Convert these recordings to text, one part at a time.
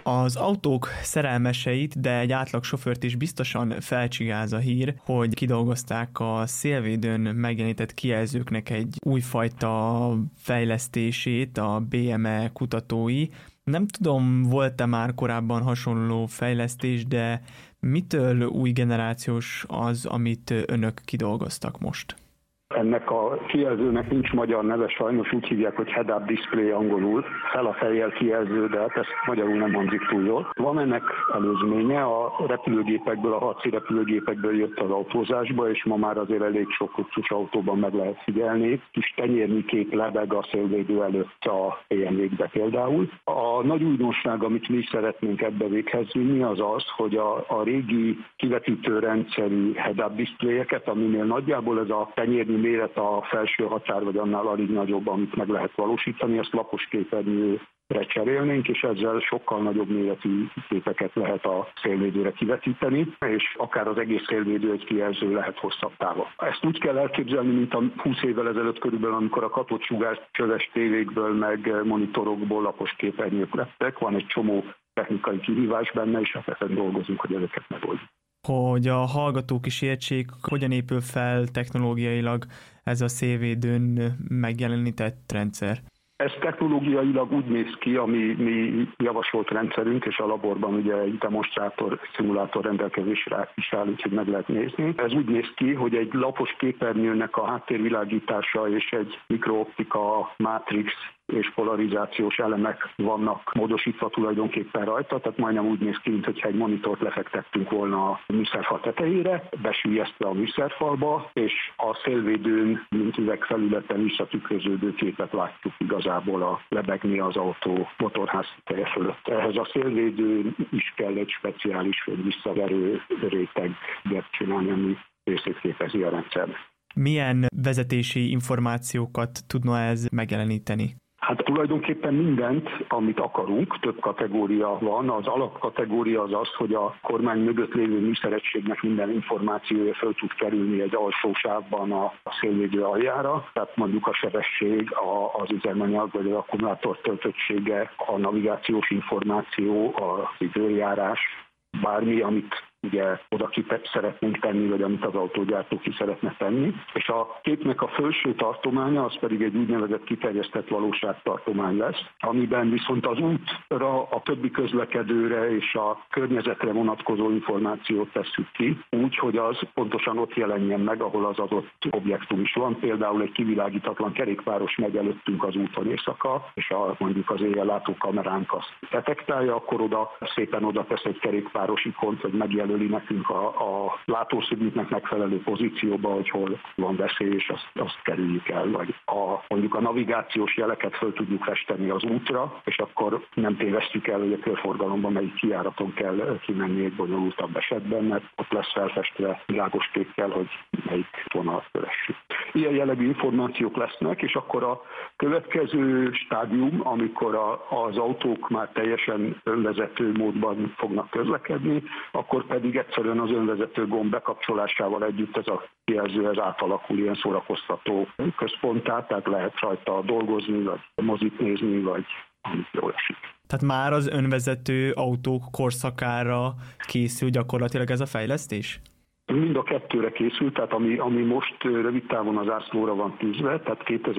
Az autók szerelmeseit, de egy átlag sofőrt is biztosan felcsigáz a hír, hogy kidolgozták a szélvédőn megjelenített kijelzőknek egy újfajta fejlesztését a BME kutatói. Nem tudom, volt-e már korábban hasonló fejlesztés, de mitől új generációs az, amit önök kidolgoztak most? Ennek a kijelzőnek nincs magyar neve, sajnos úgy hívják, hogy head-up display angolul, fel a fejjel kijelző, de hát ezt magyarul nem hangzik túl jól. Van ennek előzménye, a repülőgépekből, a harci repülőgépekből jött az autózásba, és ma már azért elég sok luxus autóban meg lehet figyelni. Kis tenyérnyi kép lebeg a szélvédő előtt a PMV-kbe például. A nagy újdonság, amit mi szeretnénk ebbe véghez vinni, az az, hogy a régi kivetítő rendszerű head-up displayeket, aminél nagyjából ez a tenyérnyi méret a felső határ, vagy annál alig nagyobb, amit meg lehet valósítani, ezt lapos képernyőre cserélnénk, és ezzel sokkal nagyobb méretű képeket lehet a szélvédőre kivetíteni, és akár az egész szélvédő egy kijelző lehet hosszabb távon. Ezt úgy kell elképzelni, mint a 20 évvel ezelőtt körülbelül, amikor a katódsugár csöves tévékből, meg monitorokból lapos képernyők lettek. Van egy csomó technikai kihívás benne, és ezen dolgozunk, hogy ezeket megoldjuk. Hogy a hallgatók is értsék, hogyan épül fel technológiailag ez a szélvédőn megjelenített rendszer. Ez technológiailag úgy néz ki, mi javasolt rendszerünk, és a laborban ugye egy demonstrátor, szimulátor rendelkezésre is áll, úgyhogy meg lehet nézni. Ez úgy néz ki, hogy egy lapos képernyőnek a háttérvilágítása és egy mikrooptika, mátrix és polarizációs elemek vannak módosítva tulajdonképpen rajta, tehát majdnem úgy néz ki, mintha egy monitort lefektettünk volna a műszerfal tetejére, besüllyesztve a műszerfalba, és a szélvédőn, mint üvegfelületen visszatükröződő képet látjuk igazából lebegni az autó motorház teje fölött. Ehhez a szélvédőn is kell egy speciális visszaverő réteget csinálni, ami részét képezi a rendszer. Milyen vezetési információkat tudna ez megjeleníteni? Hát tulajdonképpen mindent, amit akarunk, több kategória van. Az alapkategória az, hogy a kormány mögött lévő műszeregységnek minden információja föl tud kerülni egy alsó sávban a szélvédő aljára. Tehát mondjuk a sebesség, az üzemanyag vagy az akkumulátor töltöttsége, a navigációs információ, az időjárás, bármi, amit ugye oda ki szeretnénk tenni, vagy amit az autógyártó ki szeretne tenni. És a képnek a felső tartománya, az pedig egy úgynevezett kiterjesztett valóságtartomány lesz, amiben viszont az útra, a többi közlekedőre és a környezetre vonatkozó információt tesszük ki, úgy, hogy az pontosan ott jelenjen meg, ahol az adott objektum is van. Például egy kivilágítatlan kerékpáros megy előttünk az úton éjszaka, és mondjuk az éjjellátó kameránk azt detektálja, akkor szépen oda tesz egy kerékpáros ikont, hogy megjelöli nekünk a látószögünknek megfelelő pozícióba, hogy hol van veszély, és azt kerüljük el. Vagy mondjuk a navigációs jeleket föl tudjuk festeni az útra, és akkor nem tévesztjük el, hogy a körforgalomban melyik kijáraton kell kimenni egy bonyolultabb esetben, mert ott lesz felfestve világos kékkel, hogy melyik vonalat kövessük. Ilyen jellegű információk lesznek, és akkor a következő stádium, amikor az autók már teljesen önvezető módban fognak közlekedni, akkor pedig egyszerűen az önvezető gomb bekapcsolásával együtt ez a kijelző átalakul ilyen szórakoztató központtá, tehát lehet rajta dolgozni, vagy mozit nézni, vagy amit jól esik. Tehát már az önvezető autók korszakára készül gyakorlatilag ez a fejlesztés? Mind a kettőre készült, tehát ami most rövid távon az zászlóra van tűzve, tehát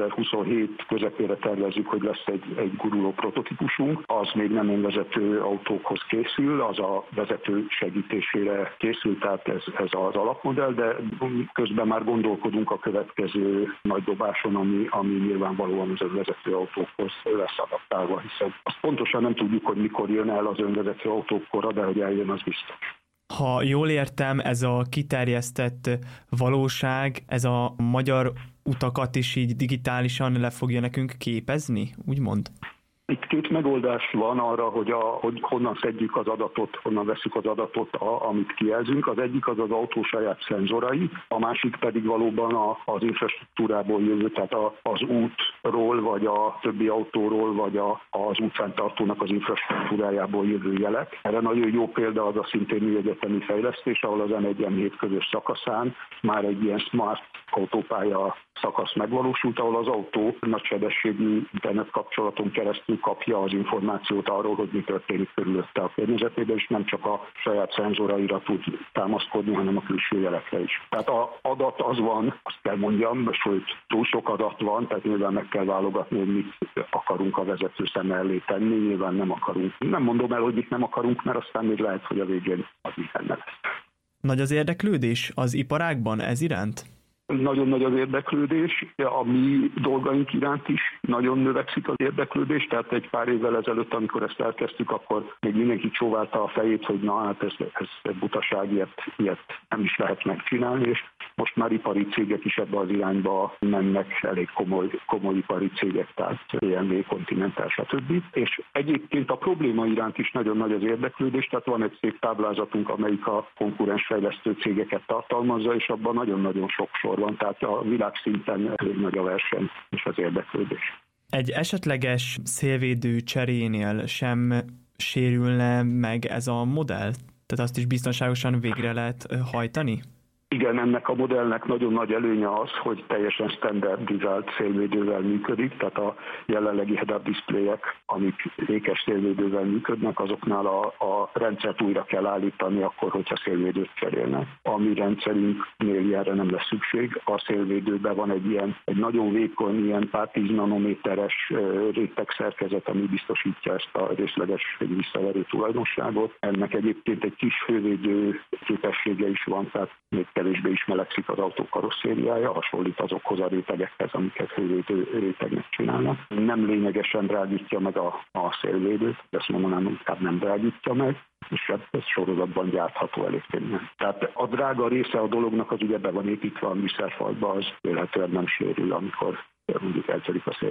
2027 közepére tervezzük, hogy lesz egy guruló prototípusunk, az még nem önvezető autókhoz készül, az a vezető segítésére készül, tehát ez az alapmodell, de közben már gondolkodunk a következő nagy dobáson, ami nyilvánvalóan az önvezető autókhoz lesz adaptálva, hiszen azt pontosan nem tudjuk, hogy mikor jön el az önvezető autók kora, de hogy eljön, az biztos. Ha jól értem, ez a kiterjesztett valóság, ez a magyar utakat is így digitálisan le fogja nekünk képezni, úgymond? Itt két megoldás van arra, hogy honnan szedjük az adatot, honnan veszük az adatot, amit kijelzünk. Az egyik az autó saját szenzorai, a másik pedig valóban az infrastruktúrából jövő, tehát az útról, vagy a többi autóról, vagy az útfenntartónak az infrastruktúrájából jövő jelek. Erre nagyon jó példa az a szintén műegyetemi fejlesztés, ahol az M1-M7 közös szakaszán már egy ilyen smart autópálya szakasz megvalósult, ahol az autó nagysebességű internet kapcsolaton keresztül kapja az információt arról, hogy mi történik körülötte a környezetében, és nem csak a saját szenzoraira tud támaszkodni, hanem a külső jelekre is. Tehát az adat az van, azt kell mondjam, sőt túl sok adat van, tehát nyilván meg kell válogatni, hogy mit akarunk a vezető szem elé tenni, nyilván nem akarunk. Nem mondom el, hogy mit nem akarunk, mert aztán még lehet, hogy a végén az minden lesz. Nagy az érdeklődés az iparágban ez iránt? Nagyon nagy az érdeklődés, a mi dolgaink iránt is nagyon növekszik az érdeklődés, tehát egy pár évvel ezelőtt, amikor ezt elkezdtük, akkor még mindenki csóválta a fejét, hogy na hát ez butaság, ilyet nem is lehet megcsinálni, és most már ipari cégek is ebbe az irányba mennek, elég komoly ipari cégek, tehát BMW, Continental, stb. És egyébként a probléma iránt is nagyon nagy az érdeklődés, tehát van egy szép táblázatunk, amelyik a konkurens fejlesztő cégeket tartalmazza, és abban nagyon-nagyon sok sor van, tehát a világszinten elég nagy a verseny és az érdeklődés. Egy esetleges szélvédő cserénél sem sérülne meg ez a modell? Tehát azt is biztonságosan végre lehet hajtani? Igen, ennek a modellnek nagyon nagy előnye az, hogy teljesen standardizált szélvédővel működik, tehát a jelenlegi head-up diszpléjek, amik ékes szélvédővel működnek, azoknál a rendszert újra kell állítani akkor, hogyha szélvédőt cserélnek. A mi rendszerünknél ilyenre nem lesz szükség. A szélvédőben van egy nagyon vékony, ilyen pár 10 nanométeres rétegszerkezet, ami biztosítja ezt a részleges visszaverő tulajdonságot. Ennek egyébként egy kis hővédő képessége is van, tehát még kevésbé is melegszik az autó karosszériája, hasonlít azokhoz a rétegekhez, amiket hővédő rétegnek csinálnak. Nem lényegesen drágítja meg a szélvédőt, ezt mondanám, inkább nem drágítja meg, és ez sorozatban gyártható elég könnyen. Tehát a drága része a dolognak az ugye be van építve a műszerfalba, az véletlenül nem sérül, amikor mondjuk eltörik a szél.